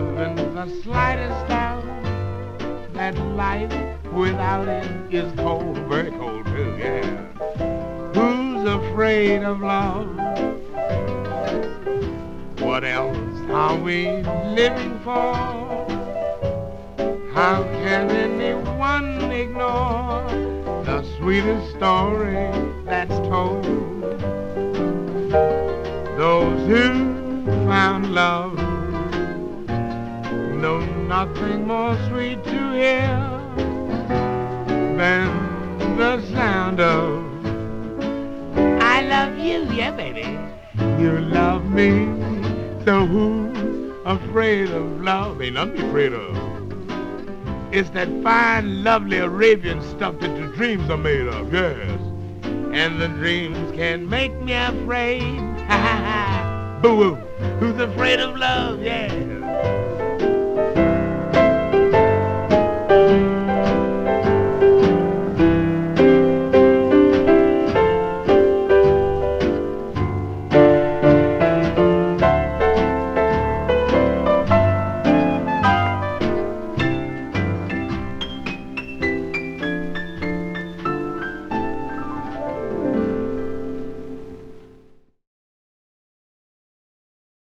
haven't the slightest doubt that life without it is cold, very cold too, yeah. Who's afraid of love? What else are we living for? How can anyone ignore the sweetest story that's told? Those who found love know nothing more sweet to hear than the sound of I love you, yeah baby. You love me, so who's afraid of love? Ain't nothing to be afraid of. It's that fine, lovely Arabian stuff that the dreams are made of, yes. And the dreams can make me afraid. Ha ha ha. Boo-hoo. Who's afraid of love? Yeah.